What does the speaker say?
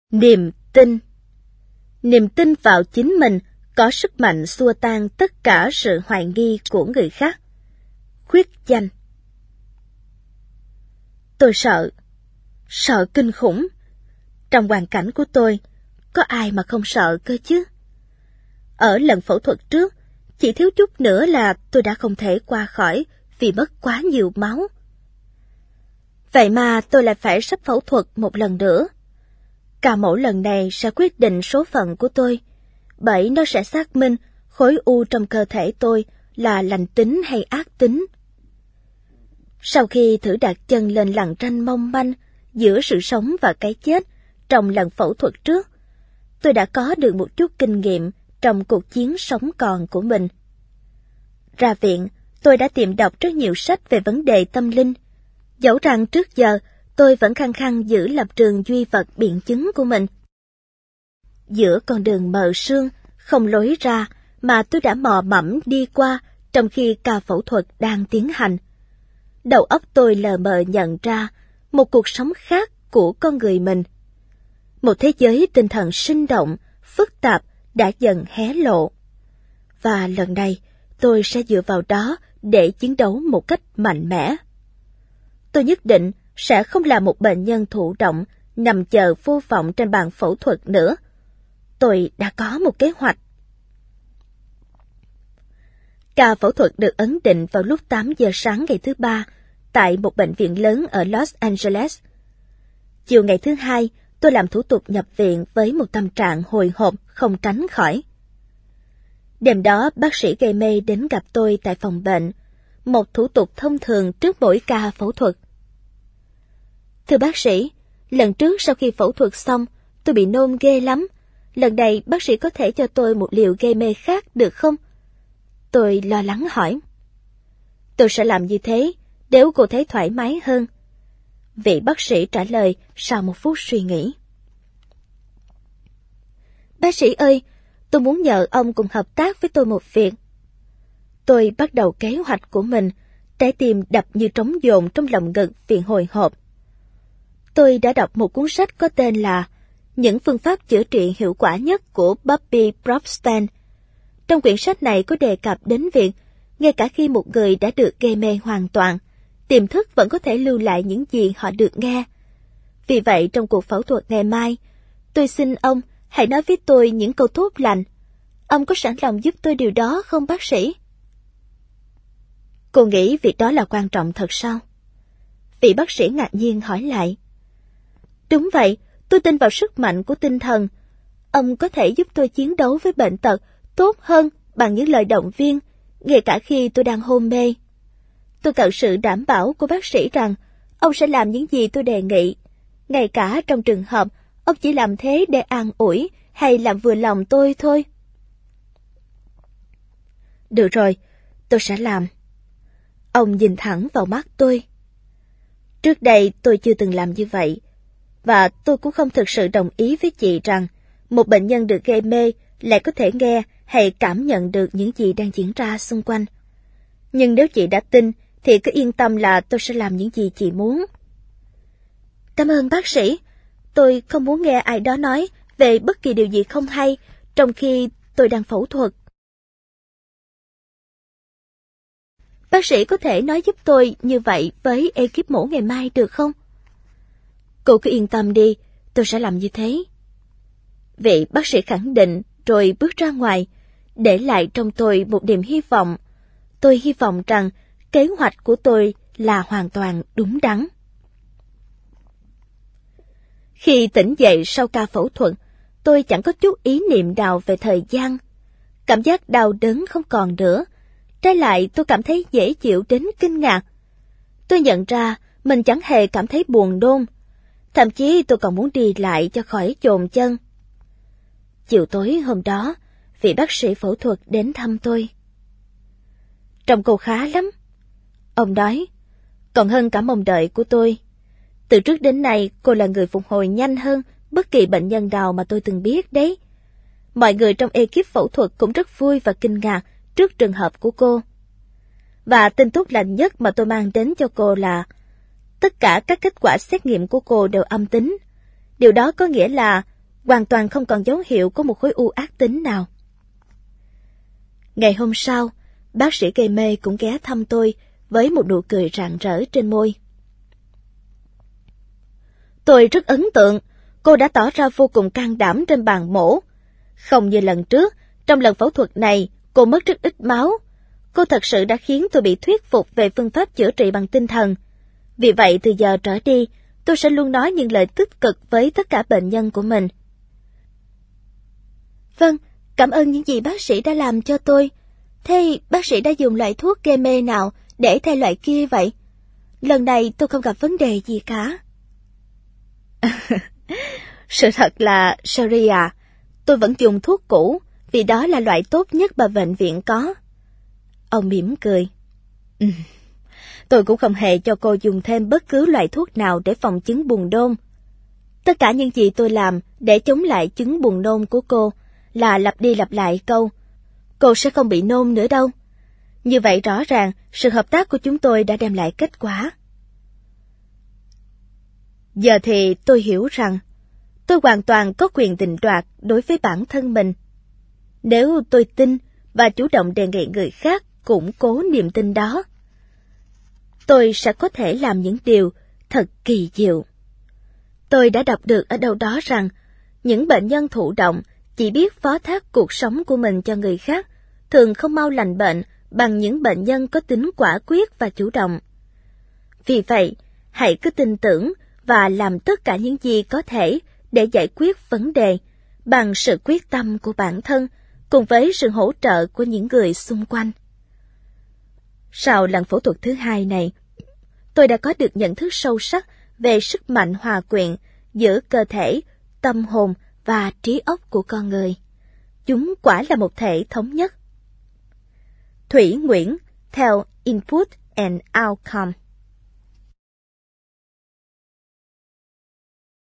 Niềm tin. Niềm tin vào chính mình có sức mạnh xua tan tất cả sự hoài nghi của người khác. Khuyết danh. Tôi sợ kinh khủng. Trong hoàn cảnh của tôi, có ai mà không sợ cơ chứ? Ở lần phẫu thuật trước, chỉ thiếu chút nữa là tôi đã không thể qua khỏi vì mất quá nhiều máu. Vậy mà tôi lại phải sắp phẫu thuật một lần nữa. Ca mổ lần này sẽ quyết định số phận của tôi, bởi nó sẽ xác minh khối u trong cơ thể tôi là lành tính hay ác tính. Sau khi thử đặt chân lên lằn ranh mong manh giữa sự sống và cái chết trong lần phẫu thuật trước, tôi đã có được một chút kinh nghiệm trong cuộc chiến sống còn của mình. Ra viện, tôi đã tìm đọc rất nhiều sách về vấn đề tâm linh, dẫu rằng trước giờ tôi vẫn khăng khăng giữ lập trường duy vật biện chứng của mình. Giữa con đường mờ sương, không lối ra mà tôi đã mò mẫm đi qua trong khi ca phẫu thuật đang tiến hành, đầu óc tôi lờ mờ nhận ra một cuộc sống khác của con người mình. Một thế giới tinh thần sinh động, phức tạp đã dần hé lộ. Và lần này, tôi sẽ dựa vào đó để chiến đấu một cách mạnh mẽ. Tôi nhất định sẽ không là một bệnh nhân thụ động nằm chờ vô vọng trên bàn phẫu thuật nữa. Tôi đã có một kế hoạch. Ca phẫu thuật được ấn định vào lúc 8 giờ sáng ngày thứ Ba tại một bệnh viện lớn ở Los Angeles. Chiều ngày thứ Hai, tôi làm thủ tục nhập viện với một tâm trạng hồi hộp không tránh khỏi. Đêm đó, bác sĩ gây mê đến gặp tôi tại phòng bệnh, một thủ tục thông thường trước mỗi ca phẫu thuật. Thưa bác sĩ, lần trước sau khi phẫu thuật xong, tôi bị nôn ghê lắm. Lần này bác sĩ có thể cho tôi một liều gây mê khác được không? Tôi lo lắng hỏi. Tôi sẽ làm như thế, nếu cô thấy thoải mái hơn. Vị bác sĩ trả lời sau một phút suy nghĩ. Bác sĩ ơi, tôi muốn nhờ ông cùng hợp tác với tôi một việc. Tôi bắt đầu kế hoạch của mình, trái tim đập như trống dồn trong lòng ngực vì hồi hộp. Tôi đã đọc một cuốn sách có tên là Những phương pháp chữa trị hiệu quả nhất của Bobby Bropstan. Trong quyển sách này có đề cập đến việc, ngay cả khi một người đã được gây mê hoàn toàn, tiềm thức vẫn có thể lưu lại những gì họ được nghe. Vì vậy, trong cuộc phẫu thuật ngày mai, tôi xin ông hãy nói với tôi những câu tốt lành. Ông có sẵn lòng giúp tôi điều đó không bác sĩ? Cô nghĩ việc đó là quan trọng thật sao? Vị bác sĩ ngạc nhiên hỏi lại. Đúng vậy, tôi tin vào sức mạnh của tinh thần. Ông có thể giúp tôi chiến đấu với bệnh tật tốt hơn bằng những lời động viên, ngay cả khi tôi đang hôn mê. Tôi cần sự đảm bảo của bác sĩ rằng ông sẽ làm những gì tôi đề nghị, ngay cả trong trường hợp ông chỉ làm thế để an ủi hay làm vừa lòng tôi thôi. Được rồi, tôi sẽ làm. Ông nhìn thẳng vào mắt tôi. Trước đây tôi chưa từng làm như vậy, và tôi cũng không thực sự đồng ý với chị rằng một bệnh nhân được gây mê lại có thể nghe hay cảm nhận được những gì đang diễn ra xung quanh. Nhưng nếu chị đã tin, thì cứ yên tâm là tôi sẽ làm những gì chị muốn. Cảm ơn bác sĩ. Tôi không muốn nghe ai đó nói về bất kỳ điều gì không hay trong khi tôi đang phẫu thuật. Bác sĩ có thể nói giúp tôi như vậy với ekip mổ ngày mai được không? Cô cứ yên tâm đi, tôi sẽ làm như thế. Vị bác sĩ khẳng định rồi bước ra ngoài, để lại trong tôi một niềm hy vọng. Tôi hy vọng rằng kế hoạch của tôi là hoàn toàn đúng đắn. Khi tỉnh dậy sau ca phẫu thuật, tôi chẳng có chút ý niệm nào về thời gian. Cảm giác đau đớn không còn nữa. Trái lại tôi cảm thấy dễ chịu đến kinh ngạc. Tôi nhận ra mình chẳng hề cảm thấy buồn nôn. Thậm chí tôi còn muốn đi lại cho khỏi chồn chân. Chiều tối hôm đó, vị bác sĩ phẫu thuật đến thăm tôi. Trông cô khá lắm. Ông nói, còn hơn cả mong đợi của tôi. Từ trước đến nay, cô là người phục hồi nhanh hơn bất kỳ bệnh nhân nào mà tôi từng biết đấy. Mọi người trong ekip phẫu thuật cũng rất vui và kinh ngạc trước trường hợp của cô. Và tin tốt lành nhất mà tôi mang đến cho cô là tất cả các kết quả xét nghiệm của cô đều âm tính. Điều đó có nghĩa là hoàn toàn không còn dấu hiệu của một khối u ác tính nào. Ngày hôm sau, bác sĩ gây mê cũng ghé thăm tôi với một nụ cười rạng rỡ trên môi. Tôi rất ấn tượng, cô đã tỏ ra vô cùng can đảm trên bàn mổ. Không như lần trước, trong lần phẫu thuật này, cô mất rất ít máu. Cô thật sự đã khiến tôi bị thuyết phục về phương pháp chữa trị bằng tinh thần. Vì vậy từ giờ trở đi, tôi sẽ luôn nói những lời tích cực với tất cả bệnh nhân của mình. Vâng, cảm ơn những gì bác sĩ đã làm cho tôi. Thế bác sĩ đã dùng loại thuốc gây mê nào để thay loại kia vậy? Lần này tôi không gặp vấn đề gì cả. Sự thật là, Sherry à, tôi vẫn dùng thuốc cũ vì đó là loại tốt nhất mà bệnh viện có. Ông mỉm cười. Tôi cũng không hề cho cô dùng thêm bất cứ loại thuốc nào để phòng chứng buồn nôn. Tất cả những gì tôi làm để chống lại chứng buồn nôn của cô là lặp đi lặp lại câu, cô sẽ không bị nôn nữa đâu. Như vậy rõ ràng, sự hợp tác của chúng tôi đã đem lại kết quả. Giờ thì tôi hiểu rằng, tôi hoàn toàn có quyền định đoạt đối với bản thân mình. Nếu tôi tin và chủ động đề nghị người khác củng cố niềm tin đó, tôi sẽ có thể làm những điều thật kỳ diệu. Tôi đã đọc được ở đâu đó rằng, những bệnh nhân thụ động chỉ biết phó thác cuộc sống của mình cho người khác, thường không mau lành bệnh bằng những bệnh nhân có tính quả quyết và chủ động. Vì vậy, hãy cứ tin tưởng và làm tất cả những gì có thể để giải quyết vấn đề bằng sự quyết tâm của bản thân cùng với sự hỗ trợ của những người xung quanh. Sau lần phẫu thuật thứ 2 này, tôi đã có được nhận thức sâu sắc về sức mạnh hòa quyện giữa cơ thể, tâm hồn và trí óc của con người. Chúng quả là một thể thống nhất. Thủy Nguyễn, theo Input and Outcome.